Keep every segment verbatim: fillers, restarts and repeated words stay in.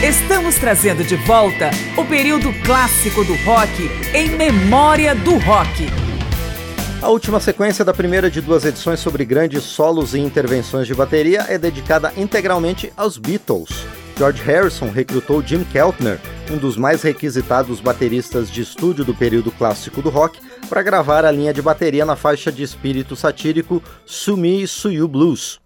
Estamos trazendo de volta o período clássico do rock em memória do rock. A última sequência da primeira de duas edições sobre grandes solos e intervenções de bateria é dedicada integralmente aos Beatles. George Harrison recrutou Jim Keltner, um dos mais requisitados bateristas de estúdio do período clássico do rock, para gravar a linha de bateria na faixa de espírito satírico Sue Me, Sue You Blues.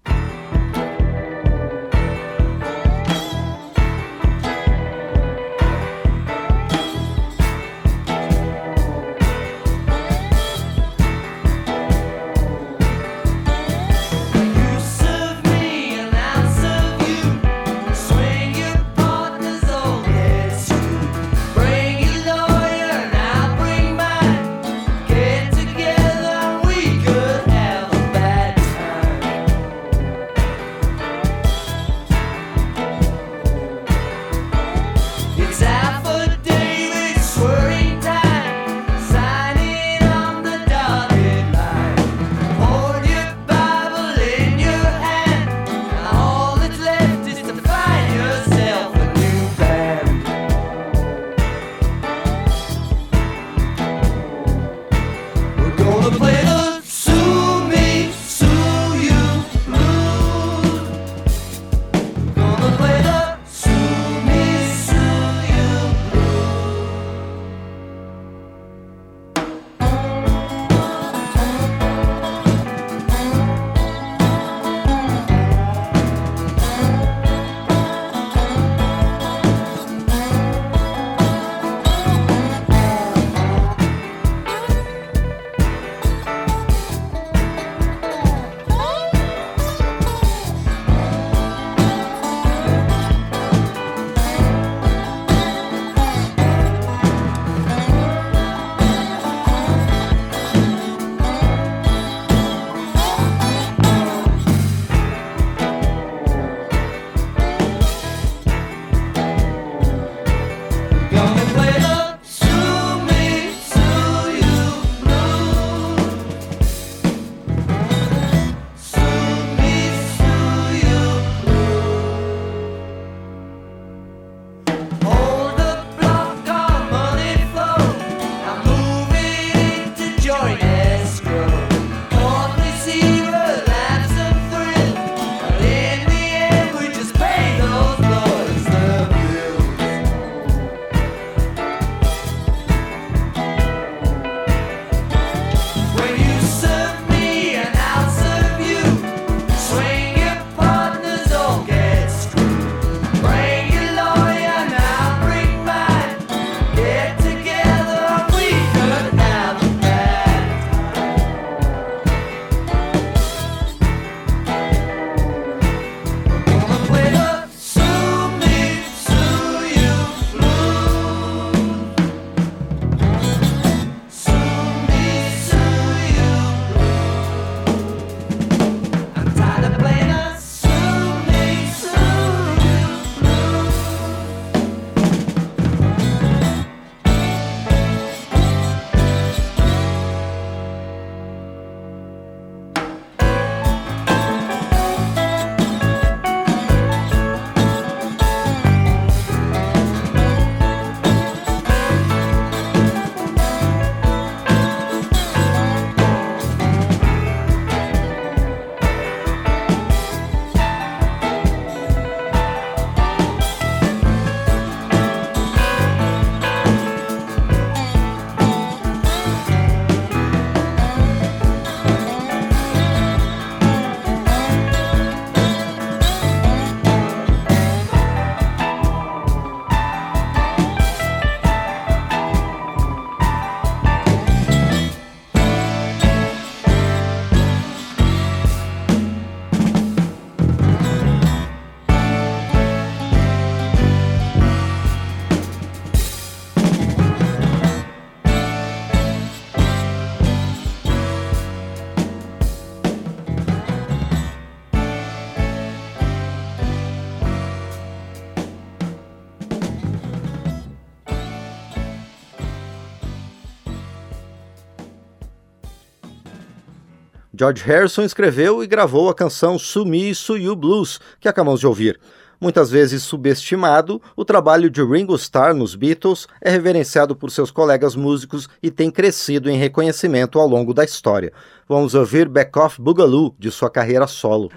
George Harrison escreveu e gravou a canção Sue Me, Sue You Blues, que acabamos de ouvir. Muitas vezes subestimado, o trabalho de Ringo Starr nos Beatles é reverenciado por seus colegas músicos e tem crescido em reconhecimento ao longo da história. Vamos ouvir Back Off Boogaloo, de sua carreira solo.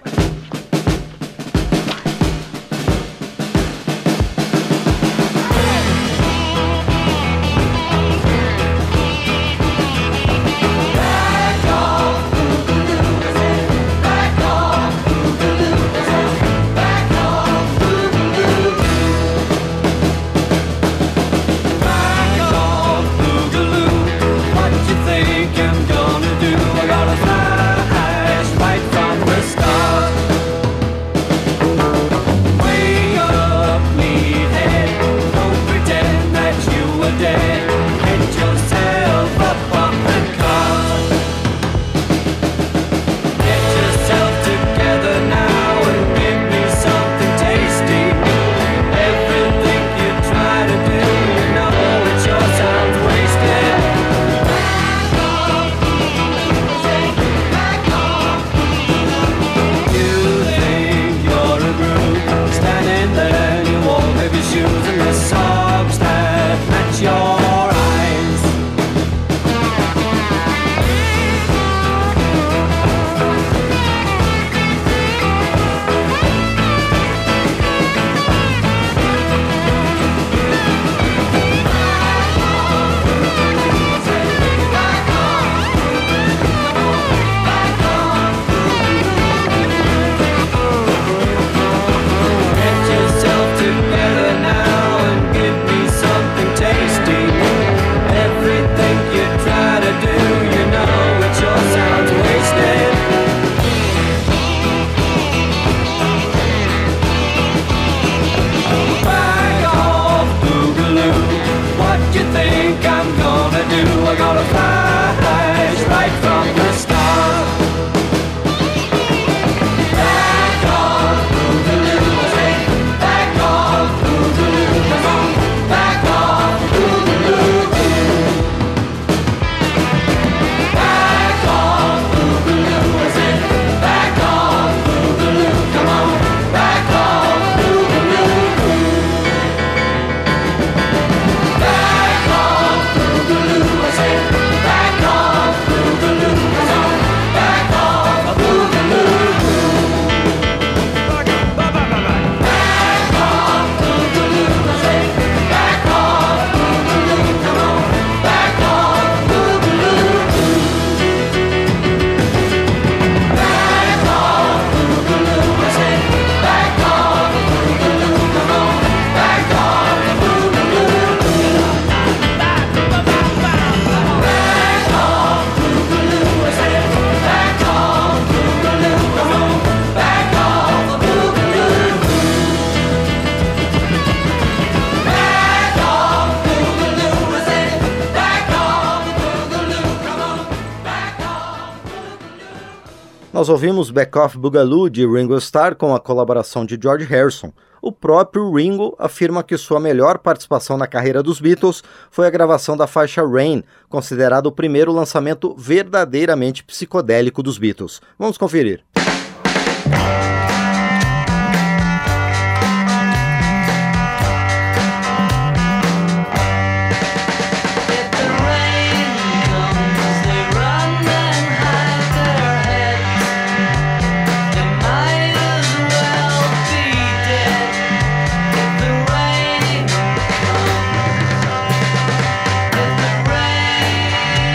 Nós ouvimos Back Off Boogaloo de Ringo Starr com a colaboração de George Harrison. O próprio Ringo afirma que sua melhor participação na carreira dos Beatles foi a gravação da faixa Rain, considerado o primeiro lançamento verdadeiramente psicodélico dos Beatles. Vamos conferir.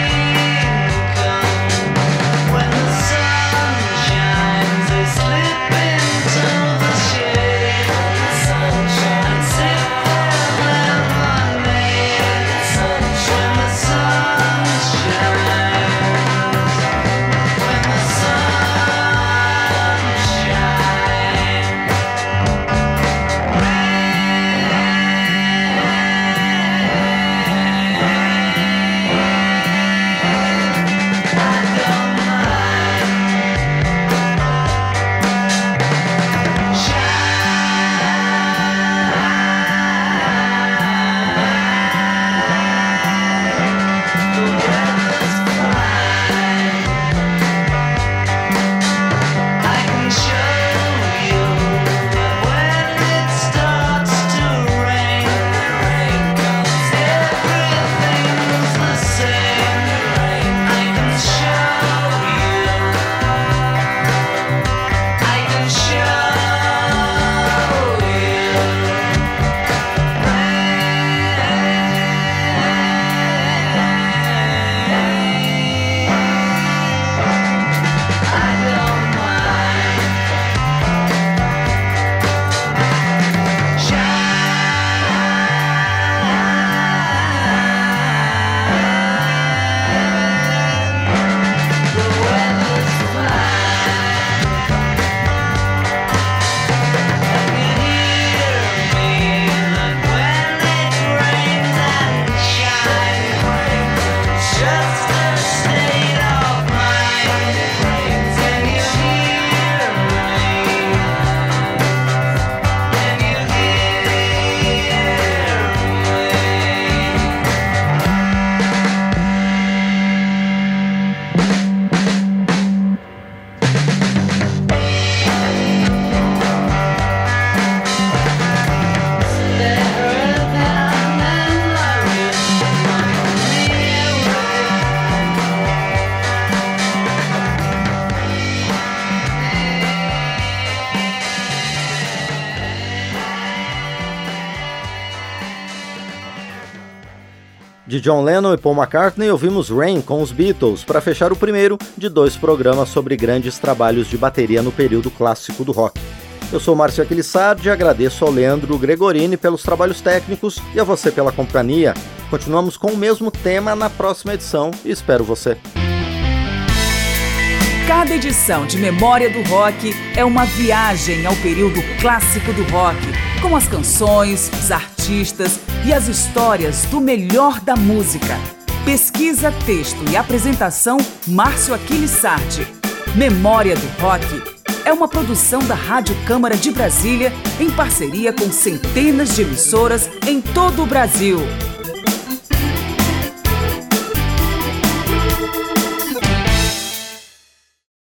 When the sun shines, they slip De John Lennon e Paul McCartney, ouvimos Rain com os Beatles, para fechar o primeiro de dois programas sobre grandes trabalhos de bateria no período clássico do rock. Eu sou Márcio Aquilissardi e agradeço ao Leandro Gregorini pelos trabalhos técnicos e a você pela companhia. Continuamos com o mesmo tema na próxima edição e espero você. Cada edição de Memória do Rock é uma viagem ao período clássico do rock, com as canções, os artistas e as histórias do melhor da música. Pesquisa, texto e apresentação, Márcio Aquilissardi. Memória do Rock é uma produção da Rádio Câmara de Brasília em parceria com centenas de emissoras em todo o Brasil.